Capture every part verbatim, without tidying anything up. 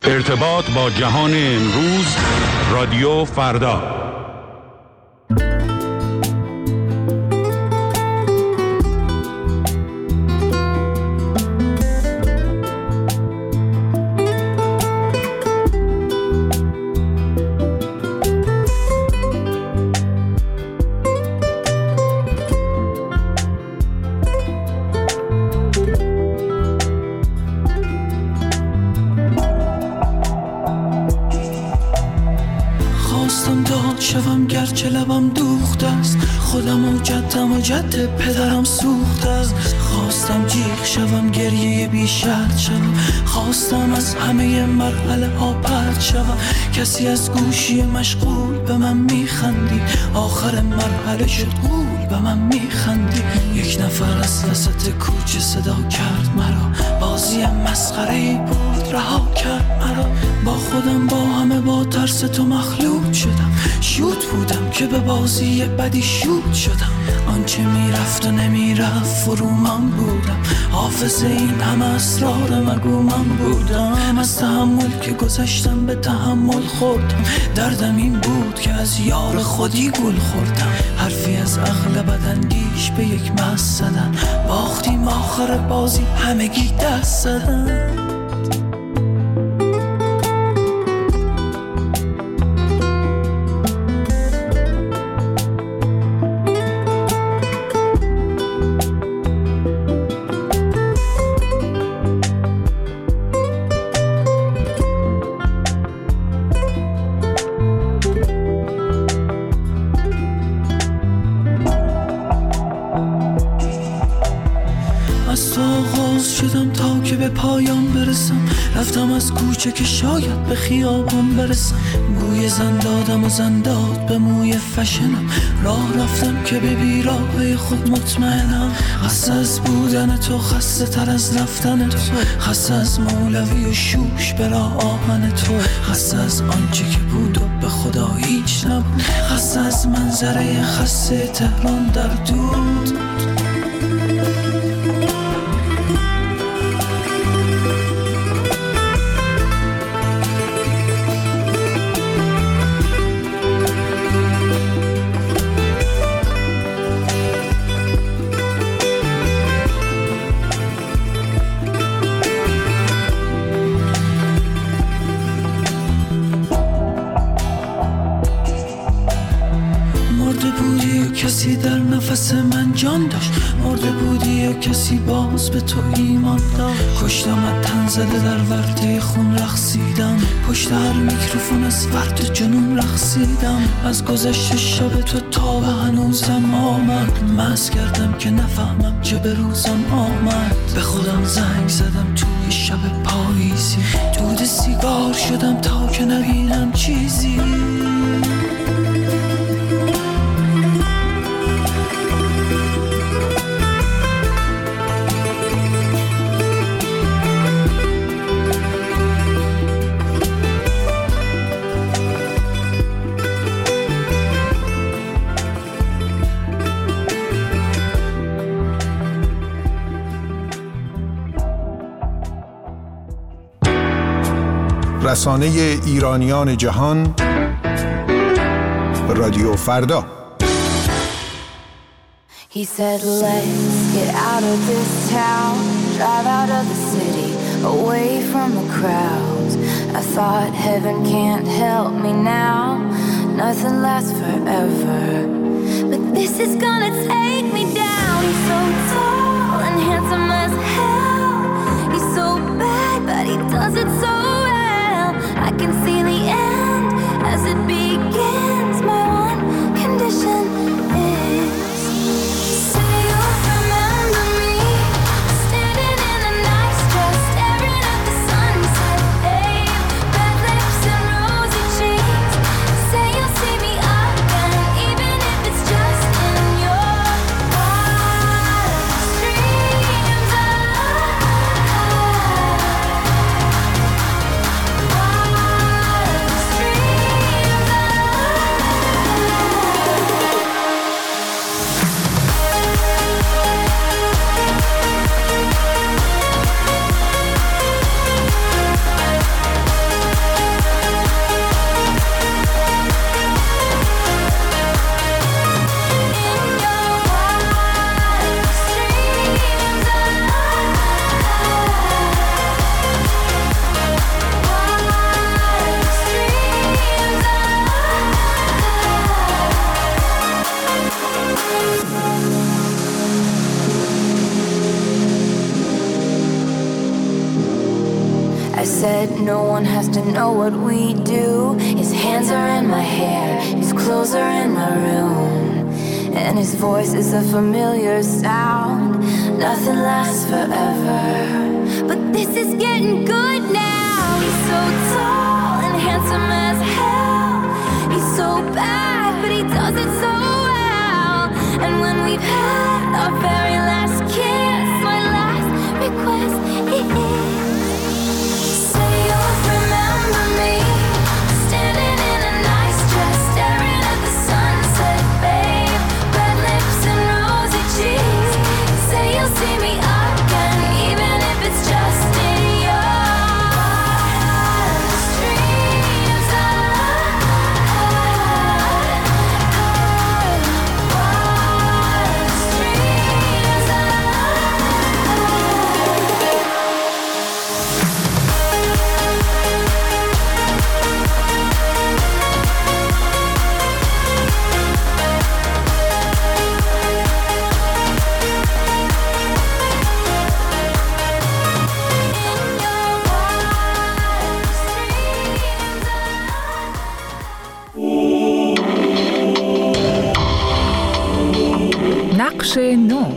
ارتباط با جهان امروز، رادیو فردا. شوم گرچه لبم دوخته است، خودم و جدم و جد پدرم سوخته است. خواستم جیغ شوم، گریه بی شرط شوم، خواستم از همه مرحله ها پرت شوم. کسی از گوشی مشغول به من میخندی، آخر مرحله شد غول به من میخندی. یک نفر از وسط کوچه صدا کرد مرا، بازی مسخره‌ای بود رها کرد مرا. با خودم با همه با ترس تو مخلوط شدم، شوت بودم که به بازی بدی شوت شدم. آنچه میرفت و نمیرفت فرو من بودم، حافظ این همه اسرار مگو من بودم. از تحمل که گذشتم به تحمل خوردم، دردم این بود که از یار خودی گل خوردم. حرفی از عقل بداندیش به یک مست زدن، باختیم آخر بازی همگی دست زدن. رفتم از کوچه که شاید به خیابان برسم، بوی زن دادم و زن داد به موی فشنم. راه رفتم که به بیراهه خود مطمئنم، خسته از بودن تو، خسته تر از رفتن تو، خسته از مولوی و شوش به راه آهن تو، خسته از آنچه که بود و به خدا هیچ نبود، خسته از منظره خسته تهران در دود. کسی در نفس من جان داشت، مرده بودی و کسی باز به تو ایمان داشت. کشتم از تن زده در ورطه خون رقصیدم، پشت هر میکروفون از فرد جنون رقصیدم. از گذشت شب تو تا به هنوزم آمد، مست کردم که نفهمم چه به روزم آمد. به خودم زنگ زدم توی شب پاییزی، دود سیگار شدم تا که نبینم چیزی. رسانه ایرانیان جهان، رادیو فردا. He said let's get out of this town, drive out of the city, away from the crowds. I thought heaven can't help me now, nothing lasts forever, but this is gonna take me down. He's so tall and handsome as hell, he's so bad but he does it so well. I can see the end as it begins. My one condition is, say you'll remember me, standing in a nice dress, staring at the sunset. Babe, red lips and rosy cheeks. Say you'll see me again, even if it's just in your wildest dreams. I I said no one has to know what we do. His hands are in my hair, his clothes are in my room, and his voice is a familiar sound. Nothing lasts forever, but this is getting good now. He's so tall and handsome as hell. He's so bad, but he does it so well. And when we've had our very last kiss, my last request is, say you'll remember me, standing in a nice dress, staring at the sunset, babe. Red lips and rosy cheeks. Say you'll see me again, even if it's just in your dreams. نقش نو.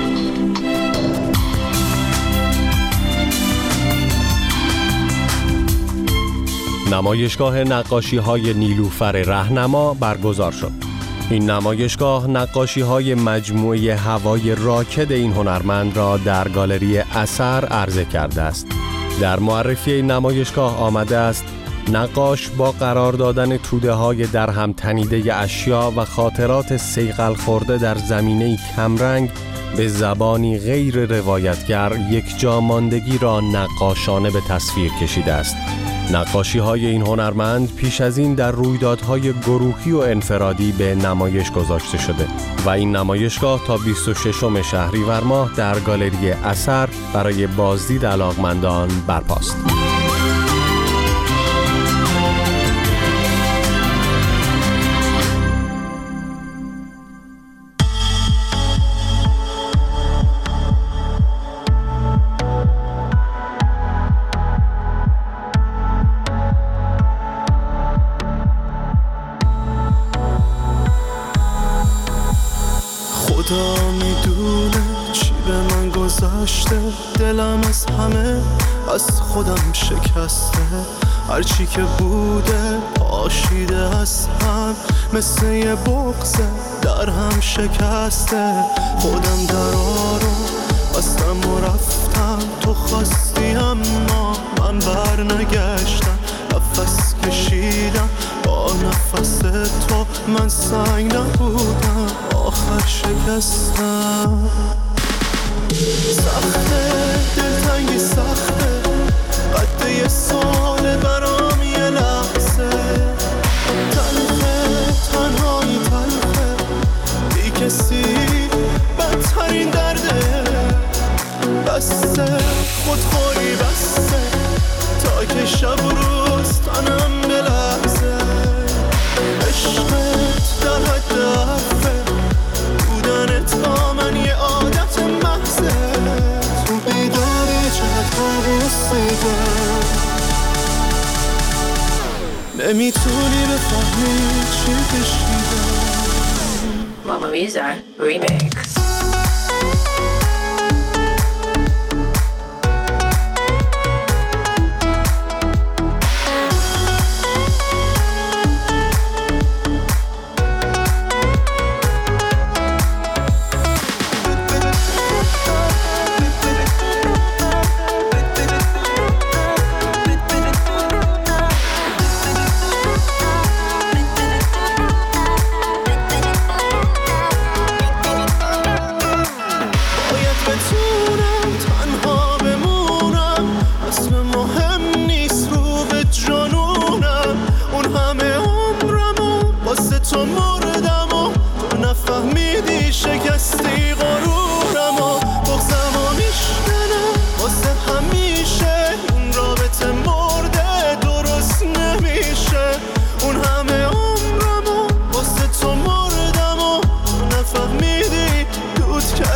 نمایشگاه نقاشی‌های نیلوفر رهنما برگزار شد. این نمایشگاه نقاشی‌های مجموعه هوای راکد این هنرمند را در گالری اثر عرضه کرده است. در معرفی این نمایشگاه آمده است نقاش با قرار دادن توده‌های در هم تنیده اشیا و خاطرات صیقل خورده در زمینه‌ای کمرنگ به زبانی غیر روایتگر یک جاماندگی را نقاشانه به تصویر کشیده است. نقاشی‌های این هنرمند پیش از این در رویدادهای گروهی و انفرادی به نمایش گذاشته شده و این نمایشگاه تا بیست و ششم شهریور ماه در گالری اثر برای بازدید علاقمندان برپاست. خدا میدونه چی به من گذشته، دلم از همه از خودم شکسته، هرچی که بوده پاشیده از هم، مثل یه بغضه در هم شکسته. خودم درا رو بستم و رفتم، تو خواستی اما من بر نگشتم، نفس کشیدم با نفس تو، من سنگ نبودم آخر شکستم. سخته دلتنگی سخته، قد یه سال برام یه لحظه، تلخه تنهایی تلخه، بی کسی بدترین درده، بسته خودخوری بسته، تا که شب و روز تنم بلحظه، عشقت در حد حرفه، بودنت با من یه عادت محضه، تو بیداری چقدر قبوسیده، نمیتونی بفهمی چی کشیده. Mamma Mia Remix.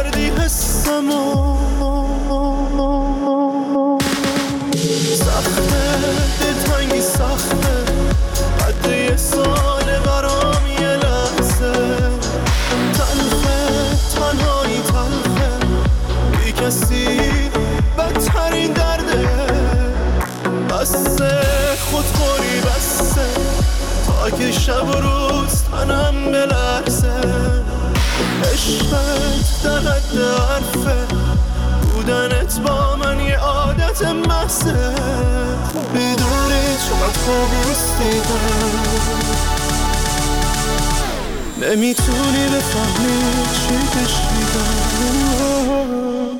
سخته بسته خودخوری بسته تا که شب و روز تنم بلرزه عشقت در حد حرفه بودنت با من یه عادت محضه میدونی چقدر خوابوس دیدم نمیتونی بفهمی چی کشیدم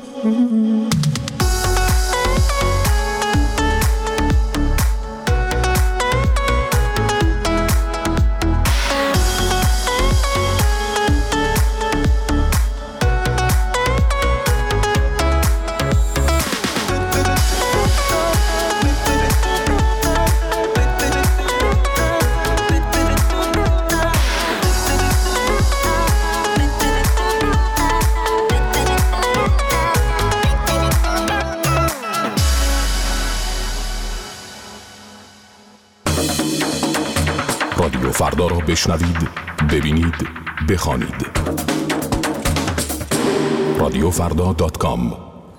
رادیو فردا را بشنوید، ببینید، بخوانید. رادیو فردا دات کام.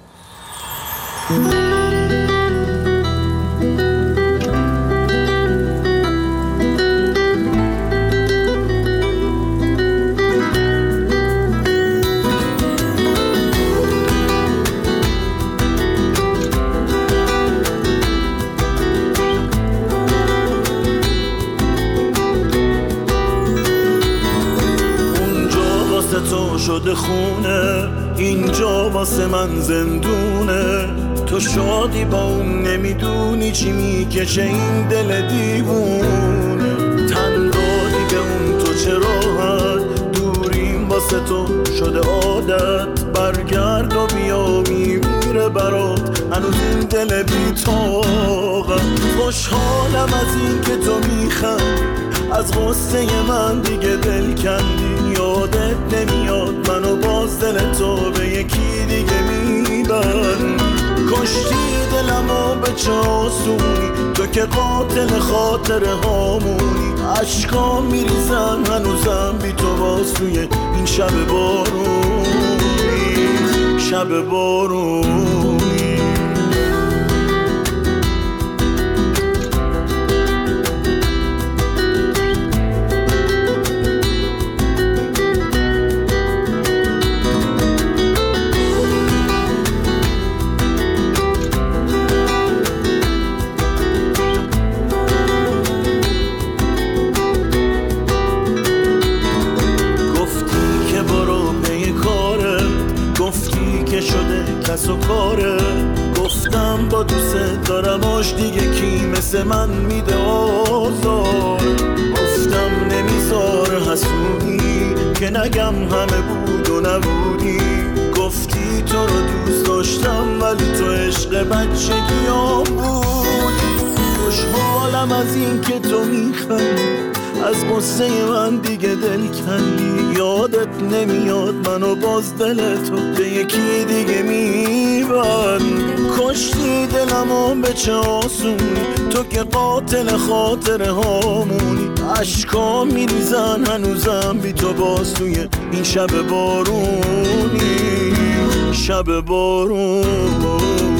تو شده خونه اینجا واسه من زندونه تو شادی با اون نمیدونی چی میکشه این دل دیوونه تن دادی به اون تو چه راحت دوریم واسه تو شده عادت برگرد و بیا میمیره برات هنوز این دل بی طاقت خوشحالم از این که تو میخندی از غصه من دیگه دل کندی یادت نمیاد منو باز دل تو به یکی دیگه میبند کشتی دلمو به چه آسونی تو که قاتل خاطر هامونی عشقام میریزن هنوزم بی تو باز توی این شب بارونی شب بارونی کس و کاره گفتم با دوست دارم آش دیگه کی مثل من میده آزار گفتم نمیذاره حسودی که نگم همه بود و نبودی گفتی تو رو دوست داشتم ولی تو عشق بچگیام بودی خوشحالم از این که تو میخندی از غصه من دیگه دل کندی یادت نمیاد منو باز دل تو به یکی دیگه میبند کشتی دلمو به چه آسونی تو که قاتل خاطر هامونی عشقام میریزن هنوزم بی تو باز توی این شب بارونی شب بارونی